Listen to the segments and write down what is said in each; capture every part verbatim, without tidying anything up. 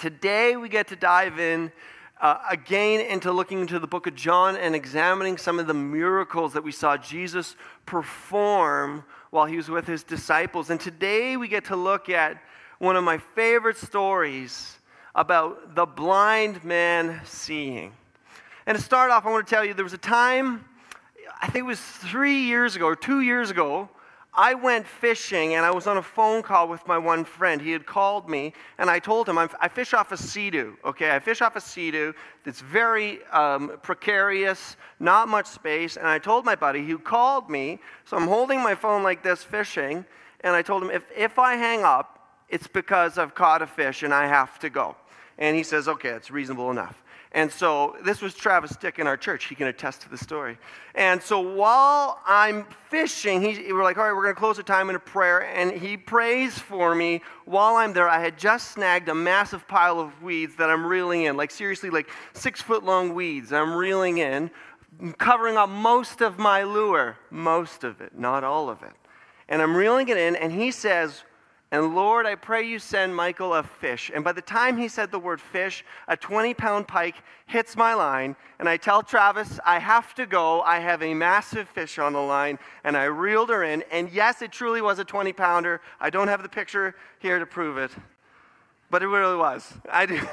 Today we get to dive in uh, again into looking into the book of John and examining some of the miracles that we saw Jesus perform while he was with his disciples. And today we get to look at one of my favorite stories about the blind man seeing. And to start off, I want to tell you there was a time, I think it was three years ago or two years ago, I went fishing and I was on a phone call with my one friend. He had called me and I told him, I'm, I fish off a Sea-Doo, okay? I fish off a Sea-Doo that's very um, precarious, not much space. And I told my buddy, who called me, so I'm holding my phone like this fishing, and I told him, if, if I hang up, it's because I've caught a fish and I have to go. And he says, okay, it's reasonable enough. And so this was Travis Dick in our church. He can attest to the story. And so while I'm fishing, he, we're like, all right, we're going to close the time in a prayer. And he prays for me while I'm there. I had just snagged a massive pile of weeds that I'm reeling in, like seriously, like six foot long weeds I'm reeling in, covering up most of my lure, most of it, not all of it. And I'm reeling it in, and he says, and Lord, I pray you send Michael a fish. And by the time he said the word fish, a twenty-pound pike hits my line. And I tell Travis, I have to go. I have a massive fish on the line. And I reeled her in. And yes, it truly was a twenty-pounder. I don't have the picture here to prove it. But it really was. I do.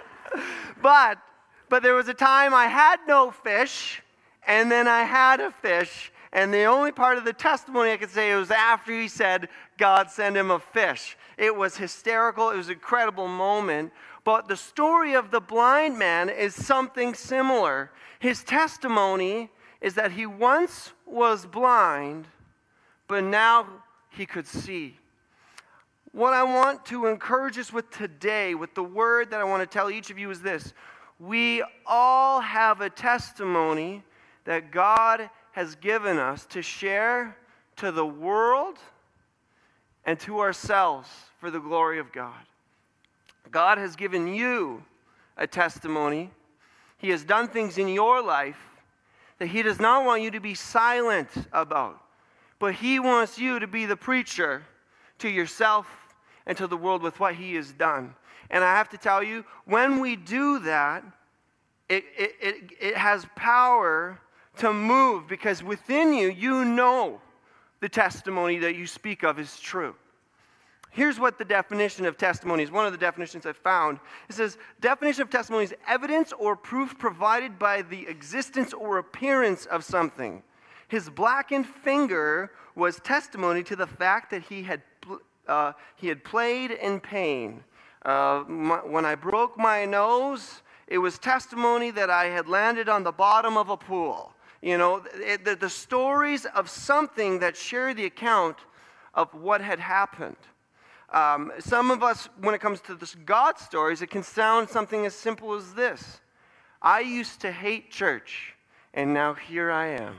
but, but there was a time I had no fish. And then I had a fish. And the only part of the testimony I could say was after he said, God send him a fish. It was hysterical. It was an incredible moment. But the story of the blind man is something similar. His testimony is that he once was blind, but now he could see. What I want to encourage us with today, with the word that I want to tell each of you is this. We all have a testimony that God has given us to share to the world and to ourselves for the glory of God. God has given you a testimony. He has done things in your life that he does not want you to be silent about, but he wants you to be the preacher to yourself and to the world with what he has done. And I have to tell you, when we do that, it, it, it, it has power to move, because within you, you know the testimony that you speak of is true. Here's what the definition of testimony is. One of the definitions I found. It says, definition of testimony is evidence or proof provided by the existence or appearance of something. His blackened finger was testimony to the fact that he had uh, he had played in pain. Uh, my, when I broke my nose, it was testimony that I had landed on the bottom of a pool. You know, it, the, the stories of something that share the account of what had happened. Um, some of us, when it comes to this God stories, it can sound something as simple as this. I used to hate church, and now here I am.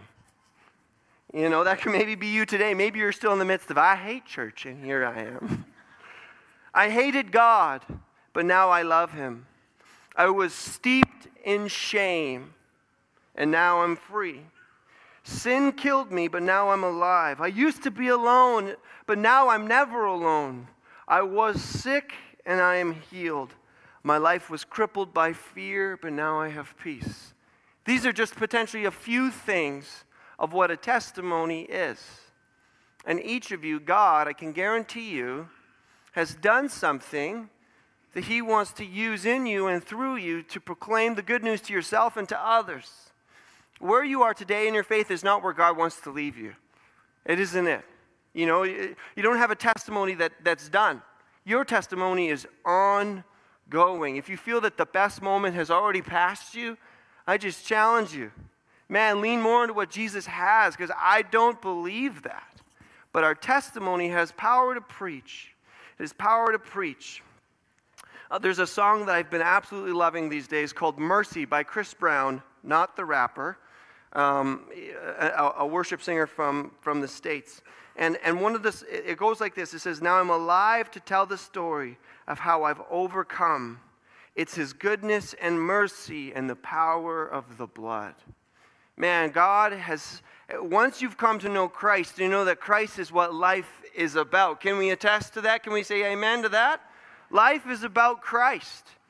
You know, that could maybe be you today. Maybe you're still in the midst of, I hate church, and here I am. I hated God, but now I love him. I was steeped in shame, and now I'm free. Sin killed me, but now I'm alive. I used to be alone, but now I'm never alone. I was sick, and I am healed. My life was crippled by fear, but now I have peace. These are just potentially a few things of what a testimony is. And each of you, God, I can guarantee you, has done something that he wants to use in you and through you to proclaim the good news to yourself and to others. Where you are today in your faith is not where God wants to leave you. It isn't it. You know, you don't have a testimony that, that's done. Your testimony is ongoing. If you feel that the best moment has already passed you, I just challenge you. Man, lean more into what Jesus has, because I don't believe that. But our testimony has power to preach. It has power to preach. Uh, there's a song that I've been absolutely loving these days called Mercy by Chris Brown, not the rapper. Um, a, a worship singer from, from the States. And, and one of this, it goes like this. It says, now I'm alive to tell the story of how I've overcome. It's his goodness and mercy and the power of the blood. Man, God has, once you've come to know Christ, you know that Christ is what life is about. Can we attest to that? Can we say amen to that? Life is about Christ.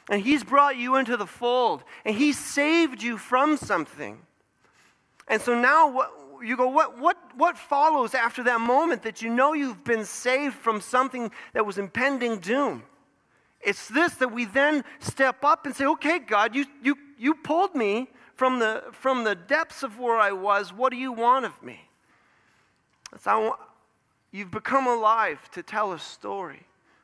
And he's brought you into the fold. And he saved you from something. And so now what, you go, what, what, what follows after that moment that you know you've been saved from something that was impending doom? It's this, that we then step up and say, okay, God, you, you, you pulled me from the, from the depths of where I was. What do you want of me? It's, I want, you've become alive to tell a story.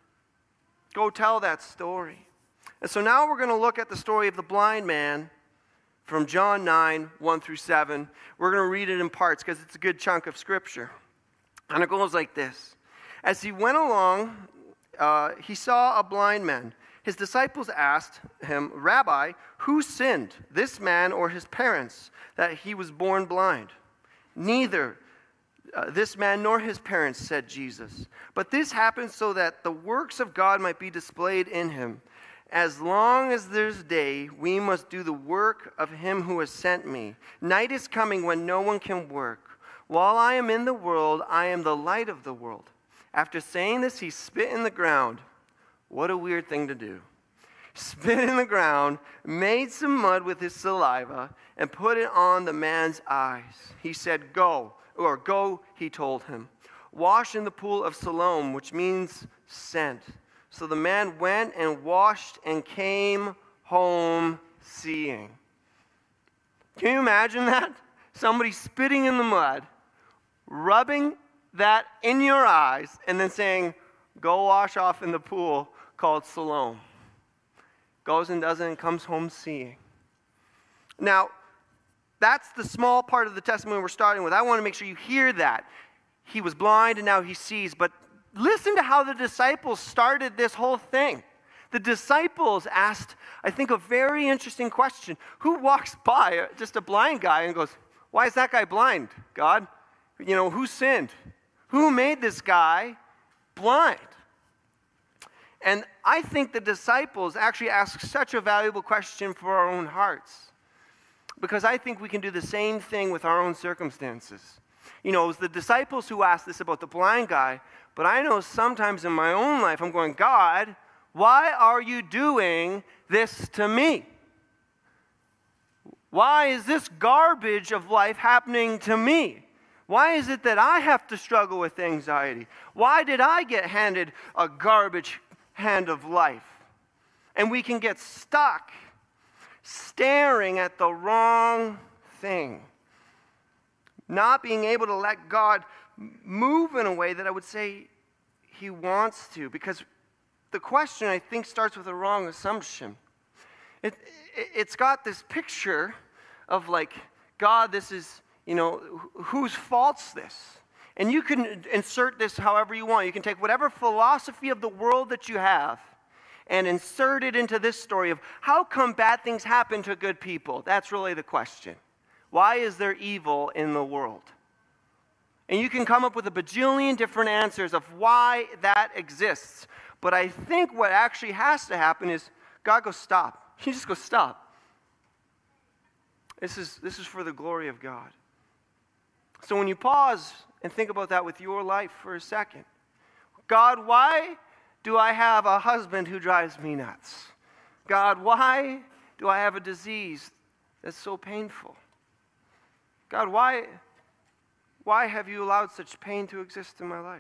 Go tell that story. And so now we're going to look at the story of the blind man from John nine, one through seven. We're going to read it in parts because it's a good chunk of Scripture. And it goes like this. As he went along, uh, he saw a blind man. His disciples asked him, Rabbi, who sinned, this man or his parents, that he was born blind? Neither uh, this man nor his parents, said Jesus. But this happened so that the works of God might be displayed in him. As long as there's day, we must do the work of him who has sent me. Night is coming when no one can work. While I am in the world, I am the light of the world. After saying this, he spit in the ground. What a weird thing to do. Spit in the ground, made some mud with his saliva, and put it on the man's eyes. He said, go, or go, he told him. Wash in the pool of Siloam, which means sent. So the man went and washed and came home seeing. Can you imagine that? Somebody spitting in the mud, rubbing that in your eyes, and then saying, go wash off in the pool called Siloam. Goes and does it and comes home seeing. Now, that's the small part of the testimony we're starting with. I want to make sure you hear that. He was blind and now he sees, but listen to how the disciples started this whole thing. The disciples asked, I think, a very interesting question. Who walks by just a blind guy and goes, why is that guy blind, God? You know, who sinned? Who made this guy blind? And I think the disciples actually ask such a valuable question for our own hearts, because I think we can do the same thing with our own circumstances. You know, it was the disciples who asked this about the blind guy, but I know sometimes in my own life I'm going, God, why are you doing this to me? Why is this garbage of life happening to me? Why is it that I have to struggle with anxiety? Why did I get handed a garbage hand of life? And we can get stuck staring at the wrong thing, not being able to let God move in a way that I would say he wants to, because the question, I think, starts with a wrong assumption. It, it, it's got this picture of like, God, this is, you know, whose fault's this? And you can insert this however you want. You can take whatever philosophy of the world that you have and insert it into this story of how come bad things happen to good people? That's really the question. Why is there evil in the world? And you can come up with a bajillion different answers of why that exists. But I think what actually has to happen is God goes, stop. He just goes, stop. This is, this is for the glory of God. So when you pause and think about that with your life for a second, God, why do I have a husband who drives me nuts? God, why do I have a disease that's so painful? God, why, why have you allowed such pain to exist in my life?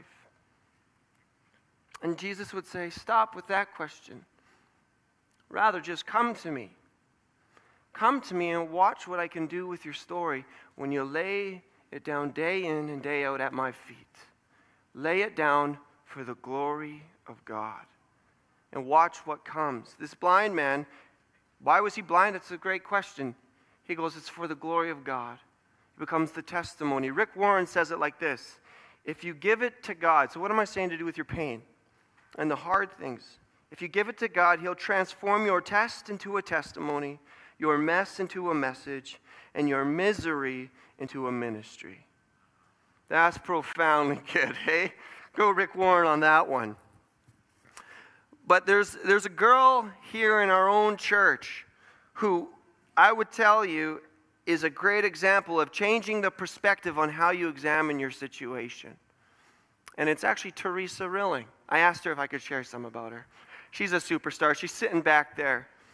And Jesus would say, stop with that question. Rather, just come to me. Come to me and watch what I can do with your story when you lay it down day in and day out at my feet. Lay it down for the glory of God. And watch what comes. This blind man, why was he blind? It's a great question. He goes, it's for the glory of God. It becomes the testimony. Rick Warren says it like this. If you give it to God, so what am I saying to do with your pain and the hard things? If you give it to God, he'll transform your test into a testimony, your mess into a message, and your misery into a ministry. That's profoundly good, hey? Go Rick Warren on that one. But there's, there's a girl here in our own church who I would tell you is a great example of changing the perspective on how you examine your situation. And it's actually Teresa Rilling. I asked her if I could share some about her. She's a superstar. She's sitting back there.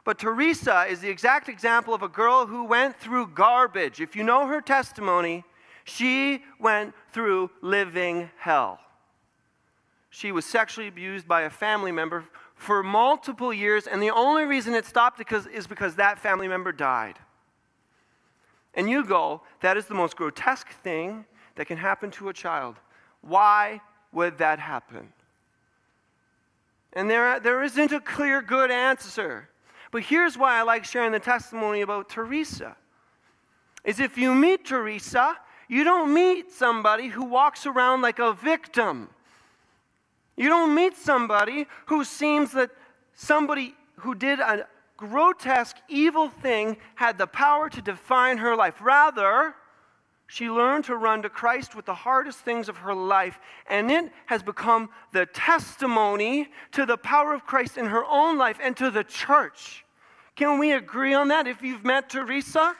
But Teresa is the exact example of a girl who went through garbage. If you know her testimony, she went through living hell. She was sexually abused by a family member for multiple years, and the only reason it stopped because, is because that family member died. And you go, that is the most grotesque thing that can happen to a child. Why would that happen? And there, there isn't a clear, good answer. But here's why I like sharing the testimony about Teresa. Is if you meet Teresa, you don't meet somebody who walks around like a victim. You don't meet somebody who seems that somebody who did a grotesque, evil thing had the power to define her life. Rather, she learned to run to Christ with the hardest things of her life, and it has become the testimony to the power of Christ in her own life and to the church. Can we agree on that? If you've met Teresa,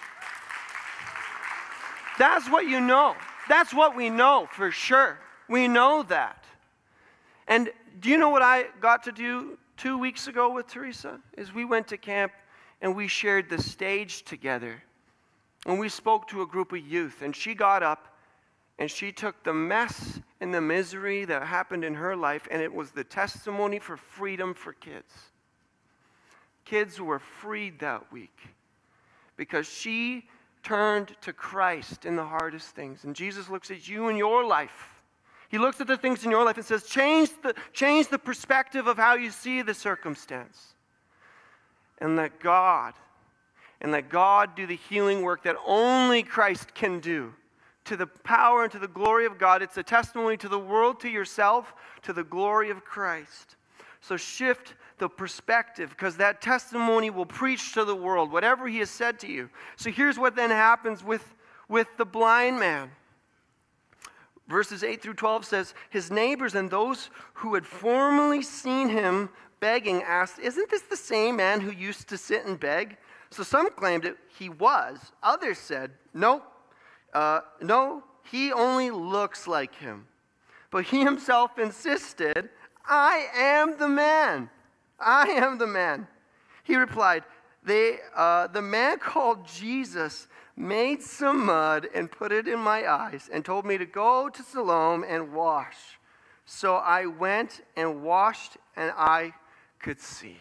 that's what you know. That's what we know for sure. We know that. And do you know what I got to do two weeks ago with Teresa? Is we went to camp and we shared the stage together. And we spoke to a group of youth. And she got up and she took the mess and the misery that happened in her life, and it was the testimony for freedom for kids. Kids were freed that week because she turned to Christ in the hardest things. And Jesus looks at you and your life. He looks at the things in your life and says, change the, change the perspective of how you see the circumstance. And let God, and let God do the healing work that only Christ can do. To the power and to the glory of God. It's a testimony to the world, to yourself, to the glory of Christ. So shift the perspective, because that testimony will preach to the world, whatever he has said to you. So here's what then happens with, with the blind man. Verses eight through twelve says, his neighbors and those who had formerly seen him begging asked, isn't this the same man who used to sit and beg? So some claimed it he was. Others said, no, uh, no, he only looks like him. But he himself insisted, I am the man. I am the man. He replied, they, uh, the man called Jesus made some mud and put it in my eyes and told me to go to Siloam and wash. So I went and washed and I could see.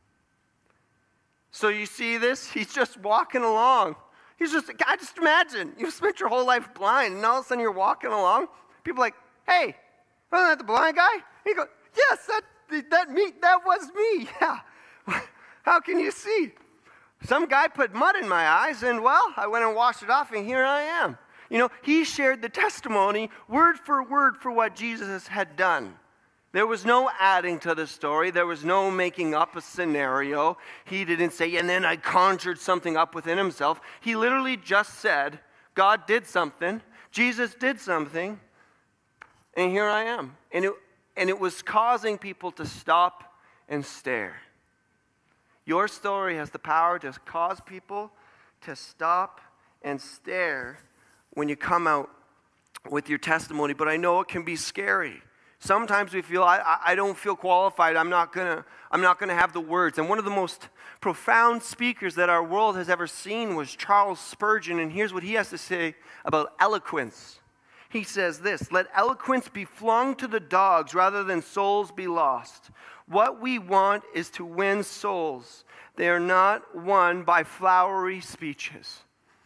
So you see this? He's just walking along. He's just, I just imagine, you've spent your whole life blind and all of a sudden you're walking along. People are like, hey, wasn't that the blind guy? He goes, yes, that, that, me, that was me. Yeah. How can you see? Some guy put mud in my eyes, and well, I went and washed it off, and here I am. You know, he shared the testimony word for word for what Jesus had done. There was no adding to the story. There was no making up a scenario. He didn't say, and then I conjured something up within himself. He literally just said, God did something, Jesus did something, and here I am. And it, and it was causing people to stop and stare. Your story has the power to cause people to stop and stare when you come out with your testimony. But I know it can be scary. Sometimes we feel, I, I don't feel qualified. I'm not gonna, I'm not gonna have the words. And one of the most profound speakers that our world has ever seen was Charles Spurgeon. And here's what he has to say about eloquence. He says this, let eloquence be flung to the dogs rather than souls be lost. What we want is to win souls. They are not won by flowery speeches.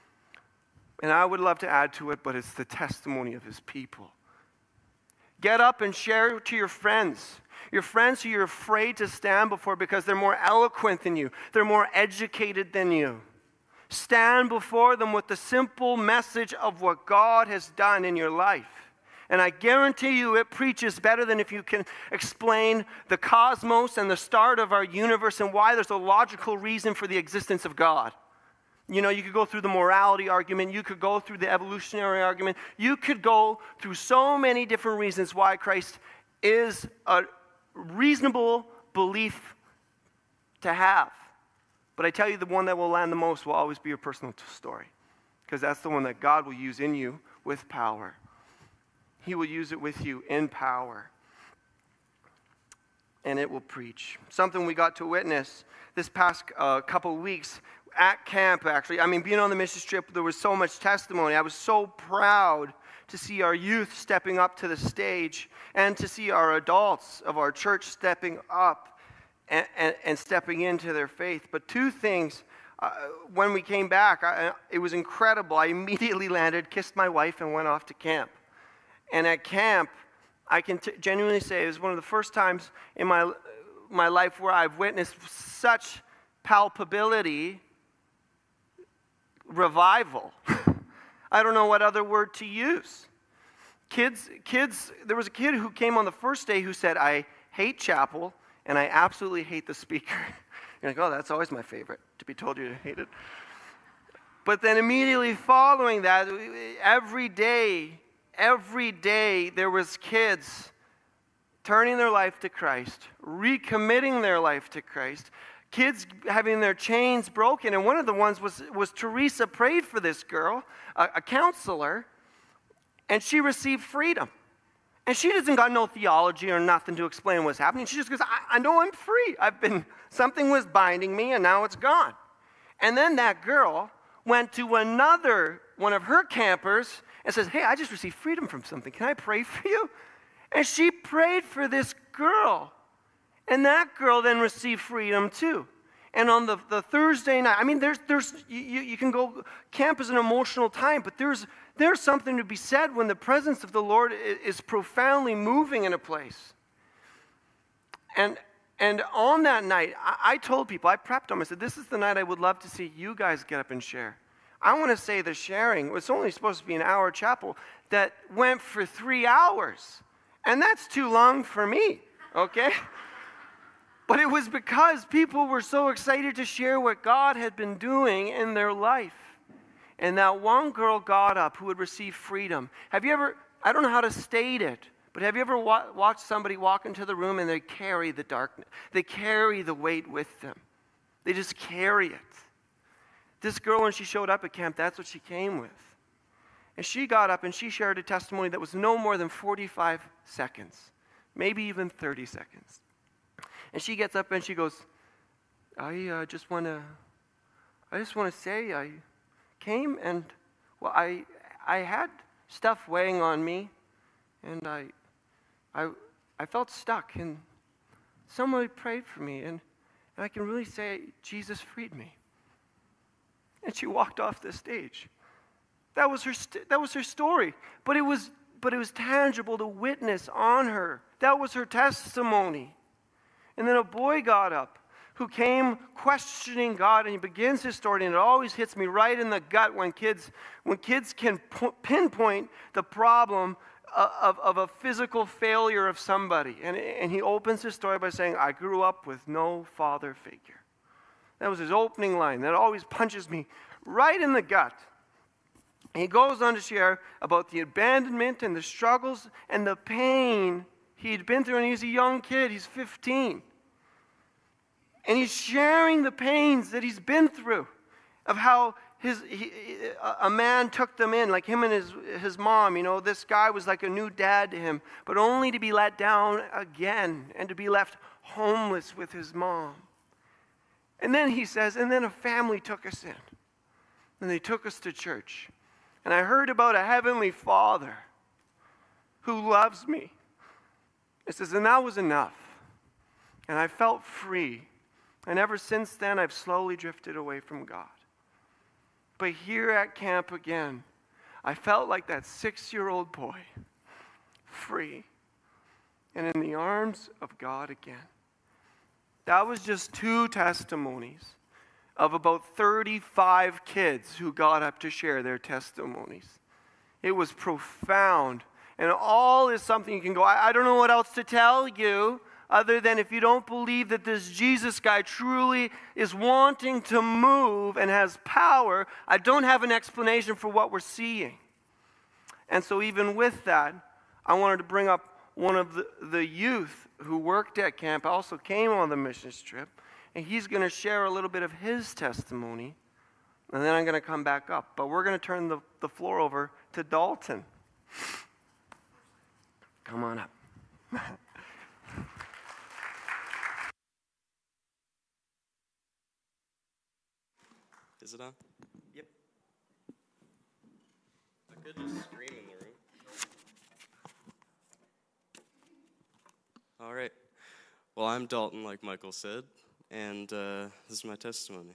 And I would love to add to it, but it's the testimony of his people. Get up and share to your friends. Your friends who you're afraid to stand before because they're more eloquent than you. They're more educated than you. Stand before them with the simple message of what God has done in your life. And I guarantee you it preaches better than if you can explain the cosmos and the start of our universe and why there's a logical reason for the existence of God. You know, you could go through the morality argument. You could go through the evolutionary argument. You could go through so many different reasons why Christ is a reasonable belief to have. But I tell you, the one that will land the most will always be your personal story, because that's the one that God will use in you with power. He will use it with you in power. and it will preach. Something we got to witness this past uh, couple of weeks at camp, actually. I mean, being on the mission trip, there was so much testimony. I was so proud to see our youth stepping up to the stage and to see our adults of our church stepping up and, and, and stepping into their faith. But two things, uh, when we came back, I, it was incredible. I immediately landed, kissed my wife, and went off to camp. And at camp, I can t- genuinely say it was one of the first times in my, my life where I've witnessed such palpability, revival. I don't know what other word to use. Kids, kids, there was a kid who came on the first day who said, I hate chapel, and I absolutely hate the speaker. You're like, oh, that's always my favorite, to be told you to hate it. But then immediately following that, every day, every day, there was kids turning their life to Christ, recommitting their life to Christ, kids having their chains broken. And one of the ones was, was Teresa prayed for this girl, a, a counselor, and she received freedom. And she doesn't got no theology or nothing to explain what's happening. She just goes, I, I know I'm free. I've been, something was binding me, and now it's gone. And then that girl went to another one of her campers and says, hey, I just received freedom from something. Can I pray for you? And she prayed for this girl. And that girl then received freedom too. And on the, the Thursday night, I mean, there's, there's, you, you can go, camp is an emotional time, but there's, there's something to be said when the presence of the Lord is profoundly moving in a place. And, and on that night, I, I told people, I prepped them, I said, this is the night I would love to see you guys get up and share. I want to say the sharing was only supposed to be an hour chapel that went for three hours. And that's too long for me, okay? But it was because people were so excited to share what God had been doing in their life. And that one girl got up who had received freedom. Have you ever, I don't know how to state it, but have you ever wa- watched somebody walk into the room and they carry the darkness? They carry the weight with them. They just carry it. This girl, when she showed up at camp, that's what she came with. And she got up and she shared a testimony that was no more than forty-five seconds, maybe even thirty seconds. And she gets up and she goes, I uh, just want to, I just want to say I came and, well, I I had stuff weighing on me, and I, I, I felt stuck, and somebody prayed for me, and, and I can really say Jesus freed me. And she walked off the stage. That was her. St- that was her story. But it was. But it was tangible to witness on her. That was her testimony. And then a boy got up who came questioning God, and he begins his story, and it always hits me right in the gut when kids when kids can p- pinpoint the problem of, of a physical failure of somebody. And, and he opens his story by saying, I grew up with no father figure. That was his opening line. That always punches me right in the gut. And he goes on to share about the abandonment and the struggles and the pain he'd been through. And he's a young kid. He's fifteen. And he's sharing the pains that he's been through, of how his he, a man took them in, like him and his, his mom. You know, this guy was like a new dad to him, but only to be let down again and to be left homeless with his mom. And then he says, and then a family took us in. And they took us to church. And I heard about a heavenly Father who loves me. It says, and that was enough. And I felt free. And ever since then, I've slowly drifted away from God. But here at camp again, I felt like that six-year-old boy, free, and in the arms of God again. That was just two testimonies of about thirty-five kids who got up to share their testimonies. It was profound. And all is something you can go, I, I don't know what else to tell you other than if you don't believe that this Jesus guy truly is wanting to move and has power, I don't have an explanation for what we're seeing. And so even with that, I wanted to bring up one of the, the youth who worked at camp, also came on the mission trip, and he's going to share a little bit of his testimony, and then I'm going to come back up. But we're going to turn the, the floor over to Dalton. Come on up. Is it on? Yep. I could just scream in the room. All right. Well, I'm Dalton, like Michael said, and uh, this is my testimony.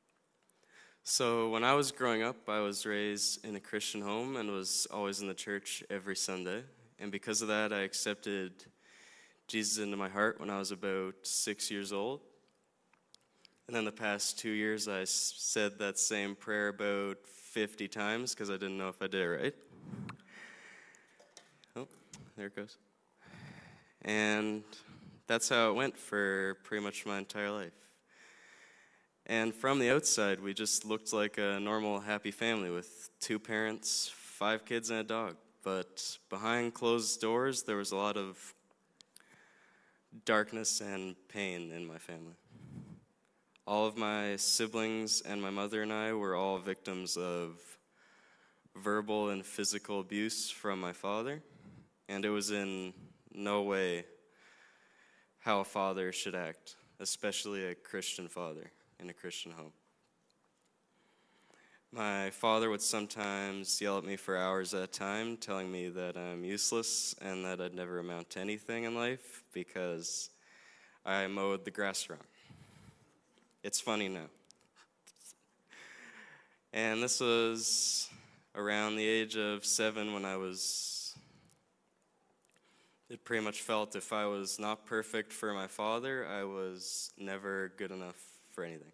So when I was growing up, I was raised in a Christian home and was always in the church every Sunday. And because of that, I accepted Jesus into my heart when I was about six years old. And then the past two years, I s- said that same prayer about fifty times because I didn't know if I did it right. Oh, there it goes. And that's how it went for pretty much my entire life. And from the outside, we just looked like a normal, happy family with two parents, five kids, and a dog. But behind closed doors, there was a lot of darkness and pain in my family. All of my siblings and my mother and I were all victims of verbal and physical abuse from my father, and it was in no way how a father should act, especially a Christian father in a Christian home. My father would sometimes yell at me for hours at a time, telling me that I'm useless and that I'd never amount to anything in life because I mowed the grass wrong. It's funny now. And this was around the age of seven when I was, it pretty much felt if I was not perfect for my father, I was never good enough for anything.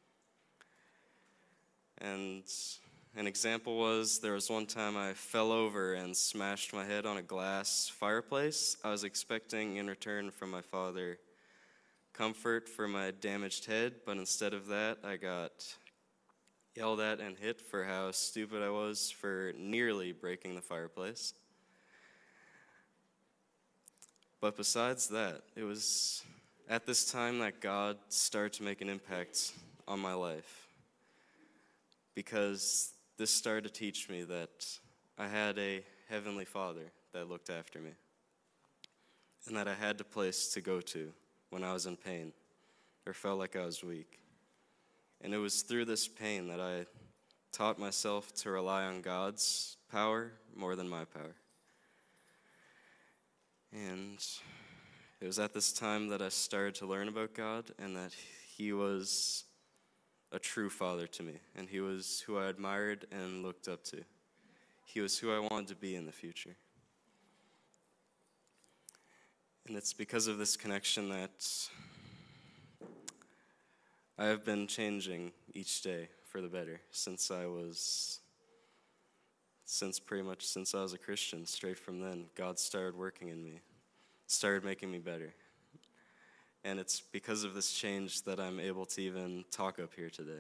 And an example was there was one time I fell over and smashed my head on a glass fireplace. I was expecting in return from my father comfort for my damaged head, but instead of that, I got yelled at and hit for how stupid I was for nearly breaking the fireplace. But besides that, it was at this time that God started to make an impact on my life, because this started to teach me that I had a heavenly Father that looked after me, and that I had a place to go to when I was in pain or felt like I was weak. And it was through this pain that I taught myself to rely on God's power more than my power. And it was at this time that I started to learn about God and that He was a true Father to me, and He was who I admired and looked up to. He was who I wanted to be in the future. And it's because of this connection that I have been changing each day for the better since I was, since pretty much since I was a Christian. Straight from then, God started working in me, started making me better. And it's because of this change that I'm able to even talk up here today.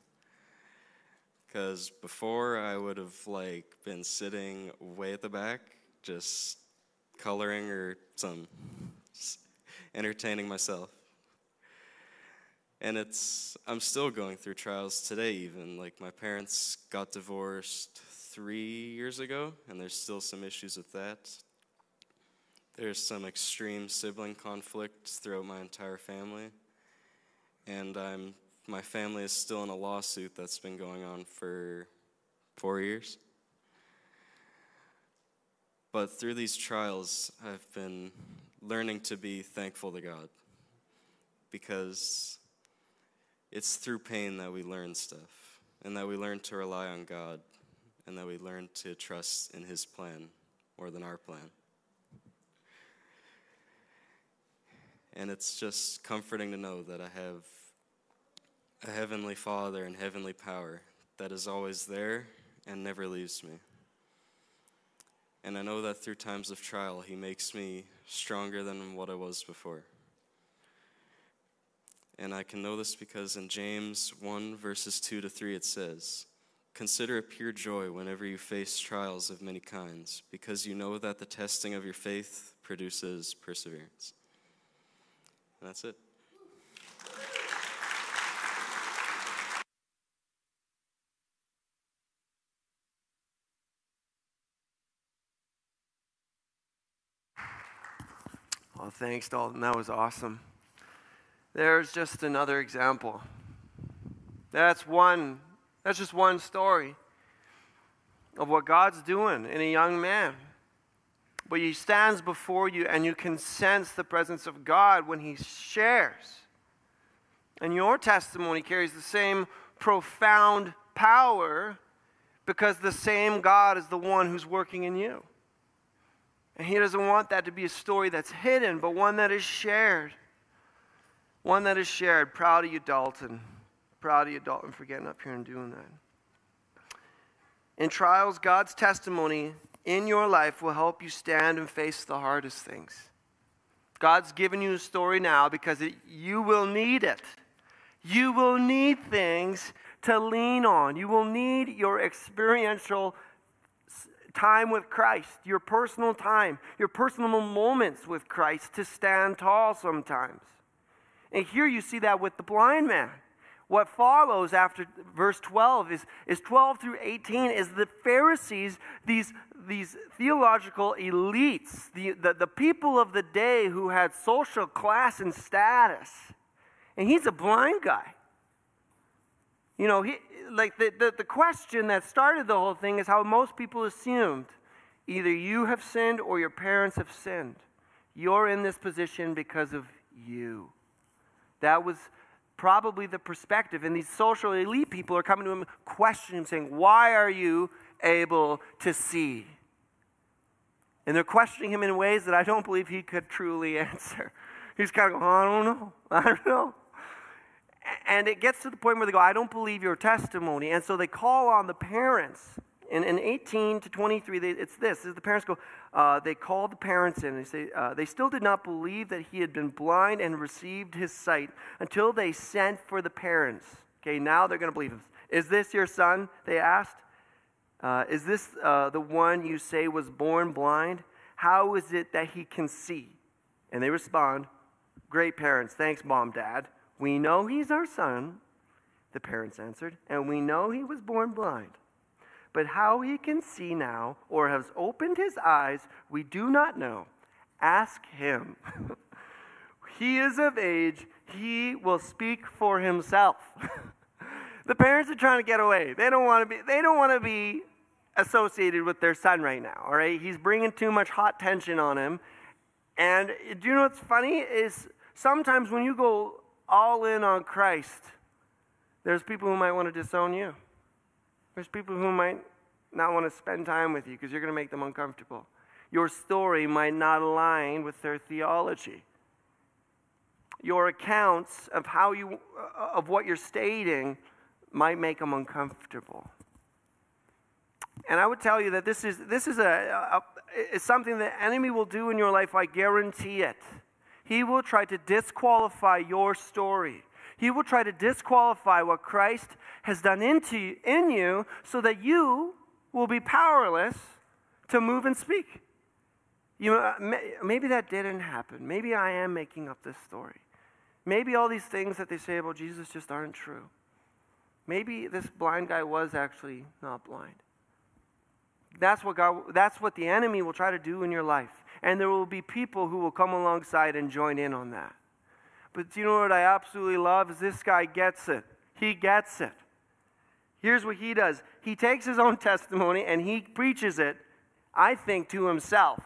Because before I would have like been sitting way at the back, just coloring or something, just entertaining myself. And it's, I'm still going through trials today even. Like my parents got divorced three years ago, and there's still some issues with that. There's some extreme sibling conflict throughout my entire family. And I'm, my family is still in a lawsuit that's been going on for four years. But through these trials, I've been learning to be thankful to God, because it's through pain that we learn stuff, and that we learn to rely on God, and that we learn to trust in His plan more than our plan. And it's just comforting to know that I have a heavenly Father and heavenly power that is always there and never leaves me. And I know that through times of trial, He makes me stronger than what I was before. And I can know this because in James one, verses two to three, it says, "Consider it pure joy whenever you face trials of many kinds, because you know that the testing of your faith produces perseverance." And that's it. Well, thanks, Dalton. That was awesome. There's just another example. That's one That's just one story of what God's doing in a young man. But he stands before you and you can sense the presence of God when he shares. And your testimony carries the same profound power because the same God is the one who's working in you. And he doesn't want that to be a story that's hidden, but one that is shared. One that is shared. Proud of you, Dalton. Proud of you, Dalton, for getting up here and doing that. In trials, God's testimony in your life will help you stand and face the hardest things. God's given you a story now because it, you will need it. You will need things to lean on. You will need your experiential time with Christ, your personal time, your personal moments with Christ to stand tall sometimes. And here you see that with the blind man. What follows after verse twelve is, is twelve through eighteen is the Pharisees, these, these theological elites, the, the, the people of the day who had social class and status. And he's a blind guy. You know, he, like the, the, the question that started the whole thing is how most people assumed either you have sinned or your parents have sinned. You're in this position because of you. That was probably the perspective. And these social elite people are coming to him, questioning him, saying, why are you able to see? And they're questioning him in ways that I don't believe he could truly answer. He's kind of going, I don't know. I don't know. And it gets to the point where they go, I don't believe your testimony. And so they call on the parents. And in eighteen to twenty-three, they, it's this. The parents go, uh, they call the parents in. And they say, uh, they still did not believe that he had been blind and received his sight until they sent for the parents. Okay, now they're going to believe him. Is this your son? They asked. Uh, is this uh, the one you say was born blind? How is it that he can see? And they respond, great parents. Thanks, Mom, Dad. We know he's our son, the parents answered, and we know he was born blind. But how he can see now or has opened his eyes, we do not know. Ask him. He is of age. He will speak for himself. The parents are trying to get away. They don't want to be, they don't want to be associated with their son right now, all right? He's bringing too much hot tension on him. And do you know what's funny is sometimes when you go all in on Christ, there's people who might want to disown you. There's people who might not want to spend time with you because you're going to make them uncomfortable. Your story might not align with their theology. Your accounts of how you, of what you're stating might make them uncomfortable. And I would tell you that this is this is a, a is something the enemy will do in your life. I guarantee it. He will try to disqualify your story. He will try to disqualify what Christ has done into you, in you so that you will be powerless to move and speak. You know, maybe that didn't happen. Maybe I am making up this story. Maybe all these things that they say about Jesus just aren't true. Maybe this blind guy was actually not blind. That's what God, that's what the enemy will try to do in your life. And there will be people who will come alongside and join in on that. But do you know what I absolutely love is this guy gets it. He gets it. Here's what he does. He takes his own testimony and he preaches it, I think, to himself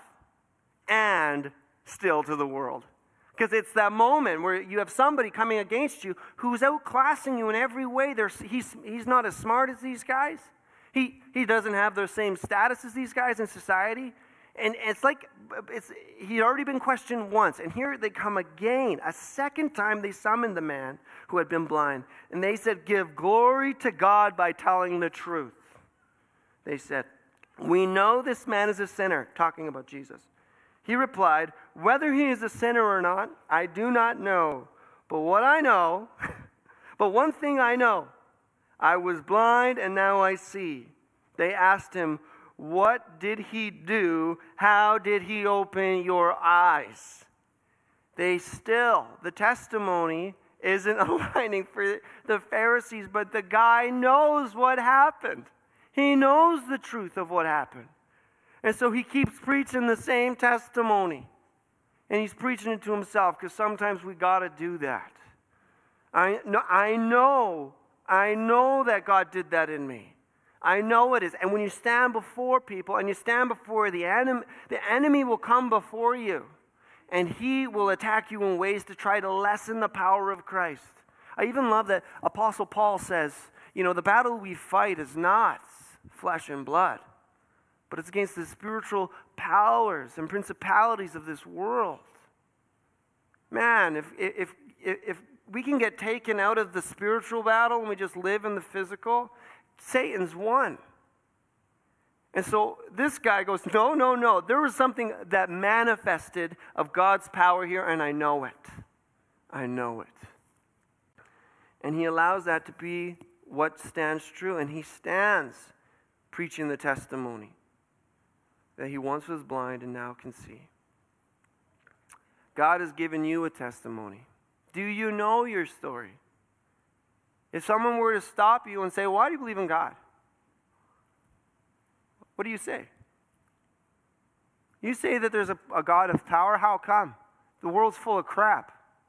and still to the world. Because it's that moment where you have somebody coming against you who's outclassing you in every way. There's, he's, he's not as smart as these guys. He, he doesn't have the same status as these guys in society. And it's like it's, he'd already been questioned once. And here they come again. A second time they summoned the man who had been blind. And they said, give glory to God by telling the truth. They said, we know this man is a sinner, talking about Jesus. He replied, whether he is a sinner or not, I do not know. But what I know, but one thing I know, I was blind and now I see. They asked him, what did he do? How did he open your eyes? They still, the testimony isn't aligning for the Pharisees, but the guy knows what happened. He knows the truth of what happened. And so he keeps preaching the same testimony. And he's preaching it to himself because sometimes we got to do that. I know, I know I know that God did that in me. I know it is. And when you stand before people and you stand before the enemy, the enemy will come before you. And he will attack you in ways to try to lessen the power of Christ. I even love that Apostle Paul says, you know, the battle we fight is not flesh and blood, but it's against the spiritual powers and principalities of this world. Man, if if if, if we can get taken out of the spiritual battle and we just live in the physical, Satan's won. And so this guy goes, no, no, no. There was something that manifested of God's power here, and I know it. I know it. And he allows that to be what stands true. And he stands preaching the testimony that he once was blind and now can see. God has given you a testimony. Do you know your story? If someone were to stop you and say, why do you believe in God? What do you say? You say that there's a, a God of power. How come? The world's full of crap.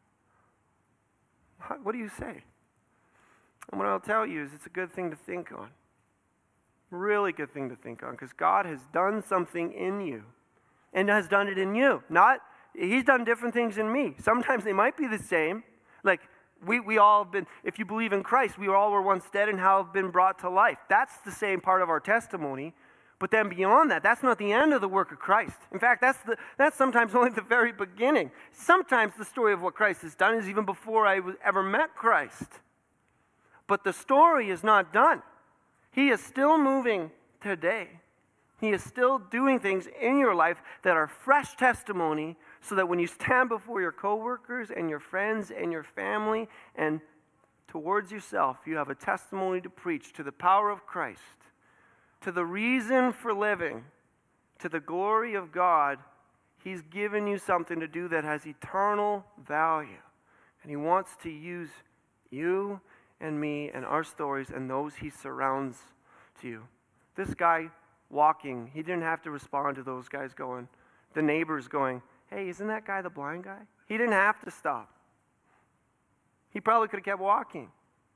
What do you say? And what I'll tell you is it's a good thing to think on. Really good thing to think on, because God has done something in you and has done it in you. Not, he's done different things in me. Sometimes they might be the same. Like, we, we all have been, if you believe in Christ, we all were once dead and have been brought to life. That's the same part of our testimony. But then beyond that, that's not the end of the work of Christ. In fact, that's the that's sometimes only the very beginning. Sometimes the story of what Christ has done is even before I was, ever met Christ. But the story is not done. He is still moving today. He is still doing things in your life that are fresh testimony, so that when you stand before your coworkers and your friends and your family and towards yourself, you have a testimony to preach to the power of Christ, to the reason for living, to the glory of God. He's given you something to do that has eternal value. And he wants to use you and me and our stories and those he surrounds to you. This guy walking, he didn't have to respond to those guys going, the neighbors going, hey, isn't that guy the blind guy? He didn't have to stop. He probably could have kept walking.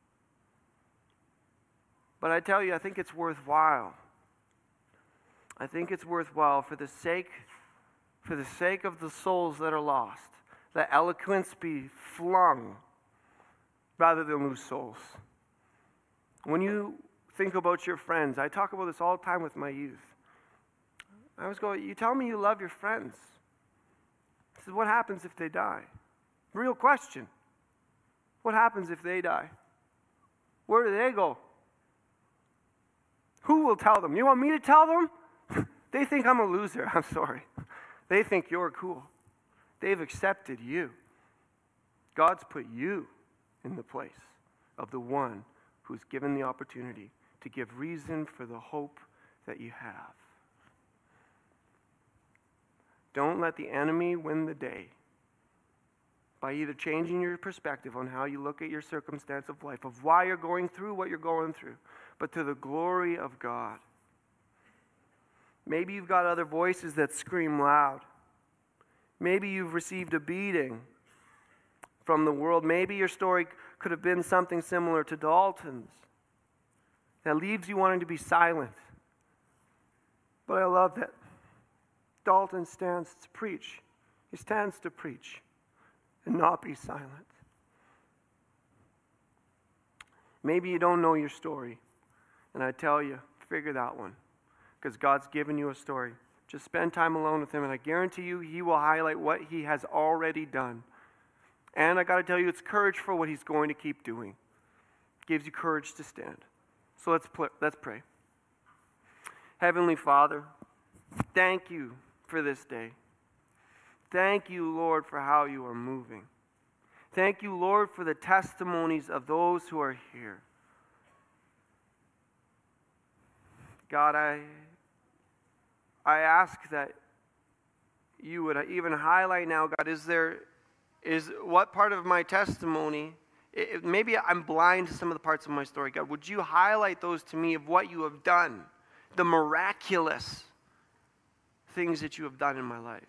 But I tell you, I think it's worthwhile. I think it's worthwhile for the sake, for the sake of the souls that are lost. Let eloquence be flung rather than lose souls. When you think about your friends, I talk about this all the time with my youth. I always go, you tell me you love your friends. This is what happens if they die. Real question. What happens if they die? Where do they go? Who will tell them? You want me to tell them? They think I'm a loser. I'm sorry. They think you're cool. They've accepted you. God's put you in the place of the one who's given the opportunity to give reason for the hope that you have. Don't let the enemy win the day by either changing your perspective on how you look at your circumstance of life, of why you're going through what you're going through, but to the glory of God. Maybe you've got other voices that scream loud. Maybe you've received a beating from the world. Maybe your story could have been something similar to Dalton's that leaves you wanting to be silent. But I love that Dalton stands to preach. He stands to preach and not be silent. Maybe you don't know your story, and I tell you, figure that one, because God's given you a story. Just spend time alone with him, and I guarantee you he will highlight what he has already done. And I got to tell you, it's courage for what he's going to keep doing. It gives you courage to stand. So let's pl- let's pray. Heavenly Father, thank you for this day. Thank you, Lord, for how you are moving. Thank you, Lord, for the testimonies of those who are here. God, I, I ask that you would even highlight now, God, is there, is what part of my testimony, it, maybe I'm blind to some of the parts of my story. God, would you highlight those to me of what you have done, the miraculous things that you have done in my life?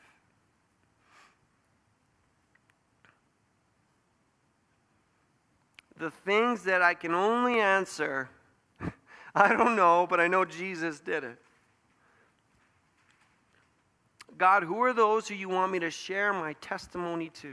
the things that I can only answer, I don't know, but I know Jesus did it. God, who are those who you want me to share my testimony to?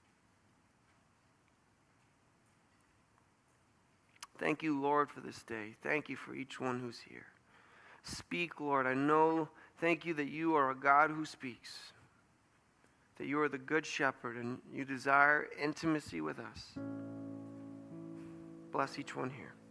Thank you, Lord, for this day. Thank you for each one who's here. Speak, Lord. I know, thank you that you are a God who speaks, that you are the good shepherd and you desire intimacy with us. Bless each one here.